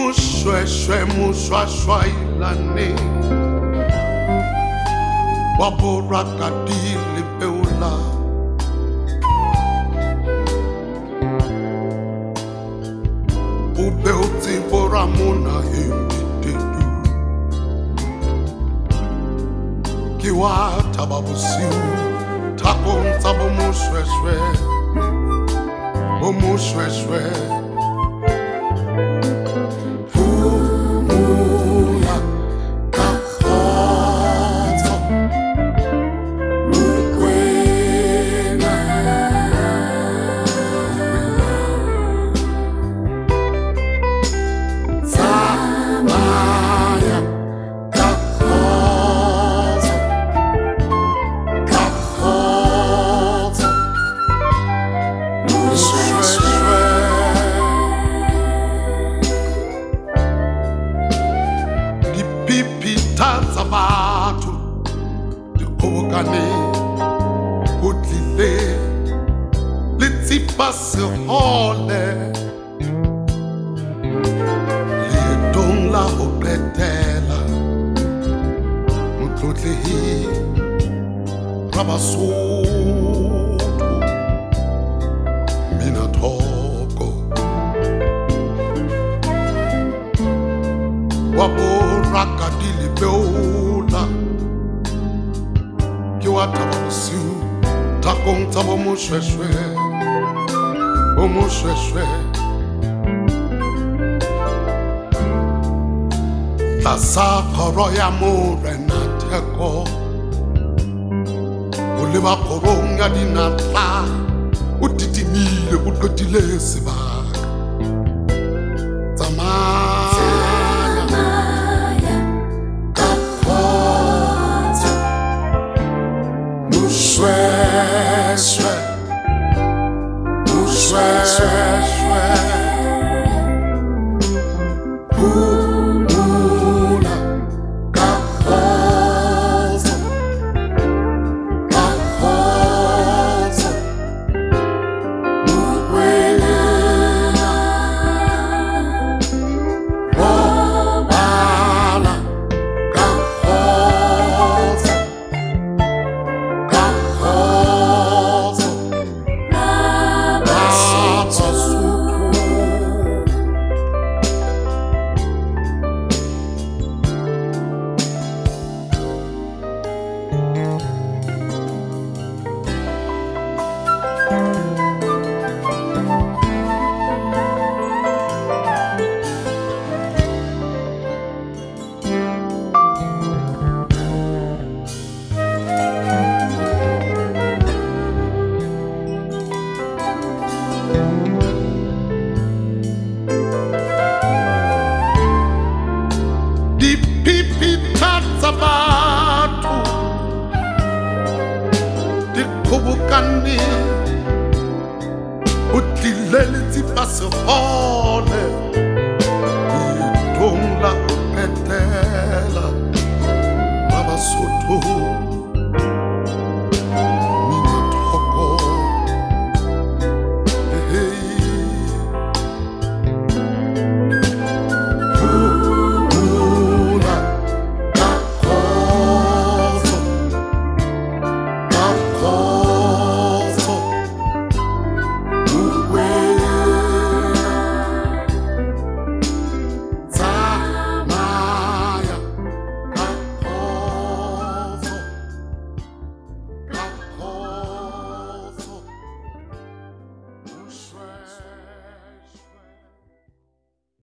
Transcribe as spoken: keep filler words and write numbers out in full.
Mushweshwe mushwashwa ilane Waborakadili beula Ubeuti boramuna himitedu Kiwa tababusiu Takon tabo mushweshwe Mushweshwe Tazabatu Dikogane Udlile Litsipase hole Lidong la hopetela Mutlutlihi Rabasutu Minatoko Waborakadili beula Kiwa tababusiu Takong tabo mushweshwe Mushweshwe Tasa koroya mure nateko Uliwa koronga dinatla Utitimile udotile sibaka Zama Mushweshwe Mushweshwe Umula Kahozo Kahozo Mukwela Wobala Kahozo Tazabatu Dikobukani Utilele tipase ho